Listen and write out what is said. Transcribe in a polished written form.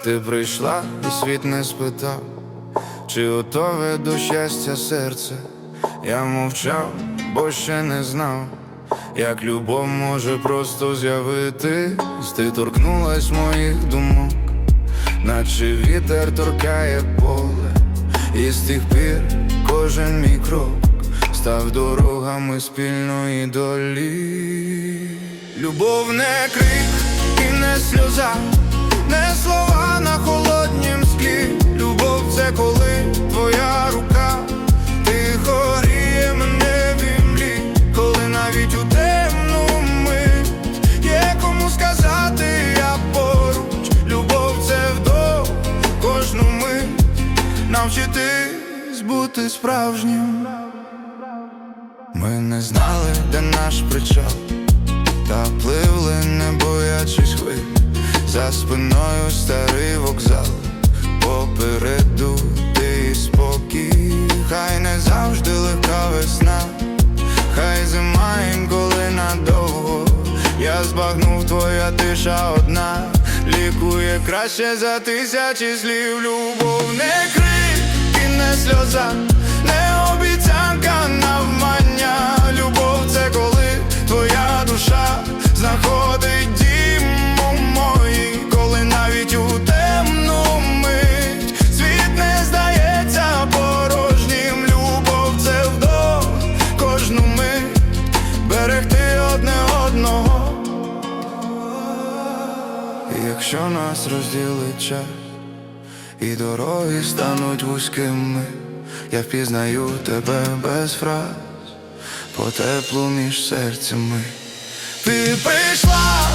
ти прийшла і світ не спитав, чи готове до щастя серце. Я мовчав, бо ще не знав, як любов може просто з'явитись. Ти торкнулась моїх думок, наче вітер торкає поле. І з тих пір кожен мій крок став дорогами спільної долі. Любов не крик і не сльоза, не слова на холоднім склі. Любов — це коли твоя рука тихо гріє мене в імлі, коли навіть у темну мить є кому сказати я поруч. Любов — це вдох кожну мить, навчитись бути справжнім. Ми не знали, де наш причал, та пливли, не боячись хвиль. За спиною старий вокзал, попереду ти і спокій. Хай не завжди легка весна, хай зима інколи надовго. Я збагнув, твоя тиша одна лікує краще за тисячі слів. Любов не крик і не сльоза, не обіцянка навмання. Любов — це коли твоя душа знаходить дім у моїй, коли навіть у темну мить світ не здається порожнім. Любов — це вдох кожну мить, берегти одне одного. І якщо нас розділить час і дороги стануть вузькими, я впізнаю тебе без фраз, по теплу між серцями. Ти прийшла